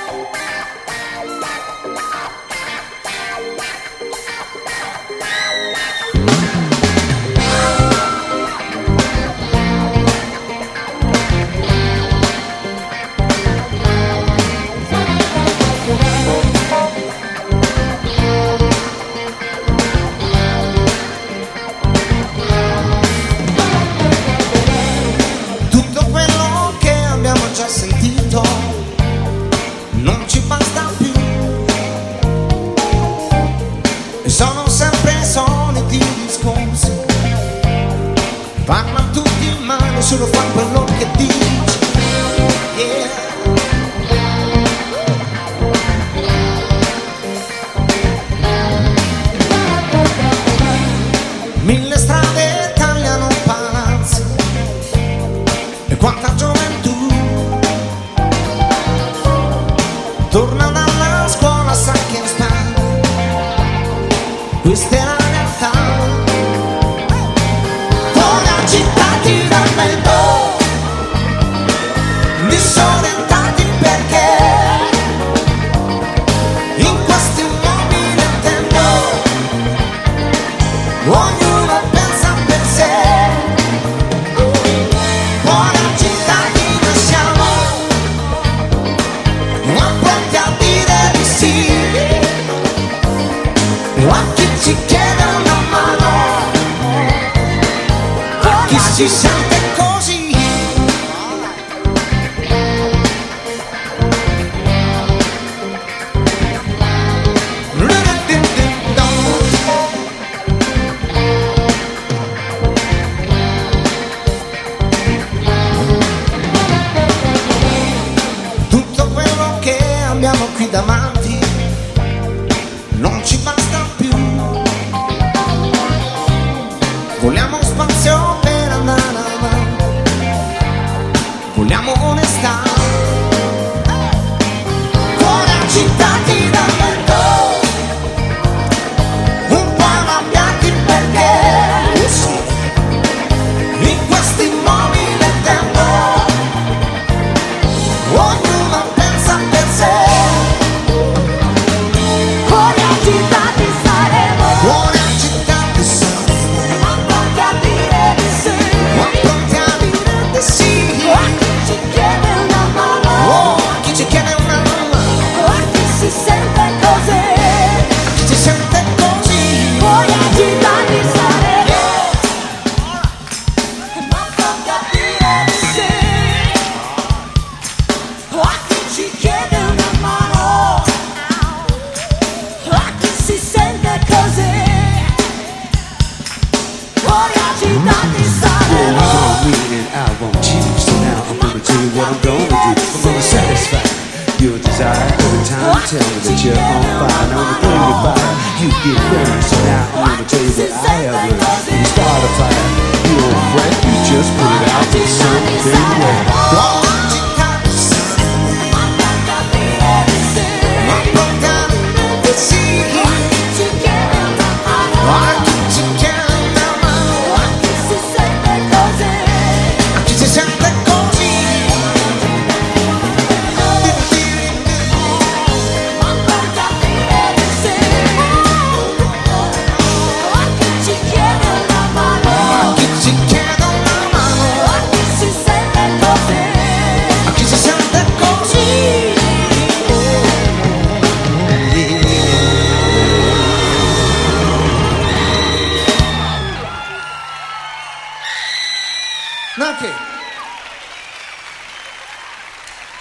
Sono sempre soliti discorsi, parlano tutti male, solo fa quello che dici. Yeah. Mille strade tagliano palazzi e quanta gioventù torna dalla scuola, sa che sta. Questa è la realtà. Fuori agitati dal vento, disorientati perché in questo immobile tempo ognuno pensa per sé. Fuori agitati noi siamo, ma pronti a dire di sì. A chi ci chiede una mano, a chi si sente così. Tutto quello che abbiamo qui davanti non ci basta più. Vogliamo spazio per andare avanti, vogliamo onestà. Fuori agitati dal vento, un po' arrabbiati perché in questo immobile tempo ognuno pensa per sé. Fuori agitati saremo, fuori agitati saremo, ma pronti a dire di sì, ma pronti a dire di sì. A chi ci chiede una mano, oh, a chi ci chiede una mano, a chi si sente così, a chi si sente così. Fuori agitati saremo, ma pronti a dire di sì. A chi ci chiede una mano, a chi si sente così, fuori agitati saremo. I won't choose, so now I'm gonna tell you what I'm gonna do. I'm gonna satisfy your desire every time you tell me that you're on fire. Now when the flame of fire, you get burned. So now I'm gonna tell you what I have learned. When you start a fire, you don't fret, you just put it out with something wet. Okay.